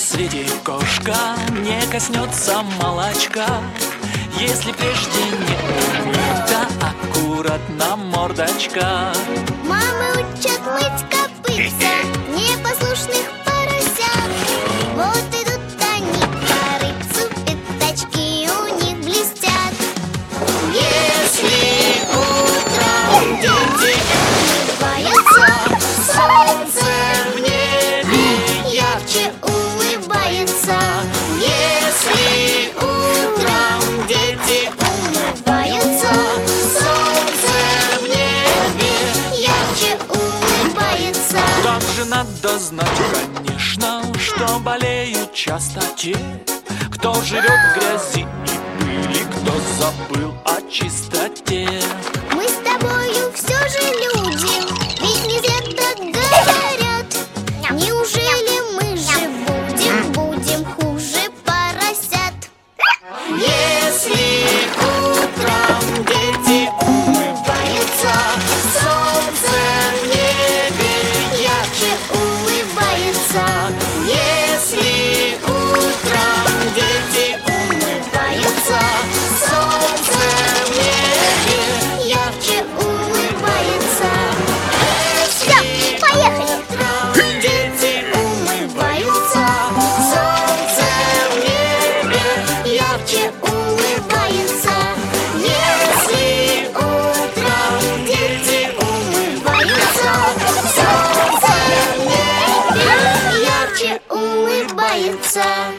свете кошка не коснется молочка, если прежде не умыта аккуратно мордочка. Мамы учат мыть копытца непослушных поросят. Вот идут они по рыбцу, пятачки у них блестят. Если утром дети улыбаются, солнце в небе ярче улыбается. Если утром дети улыбаются, солнце в небе ярче улыбается. Как же надо знать, конечно, что болеют часто те, кто живет в грязи и пыли, кто забыл о чистоте. Мы с тобою все же люди, ведь не зря так говорят. Неужели мы же будем хуже поросят? Если утром дети улыбаются, солнце в небе ярче улыбается. Если утром дети улыбаются, солнце в небе ярче улыбается. Все, поехали! Утром дети улыбаются, солнце в небе ярче улыбается. Если утром дети улыбаются, солнце в небе ярче улыбается.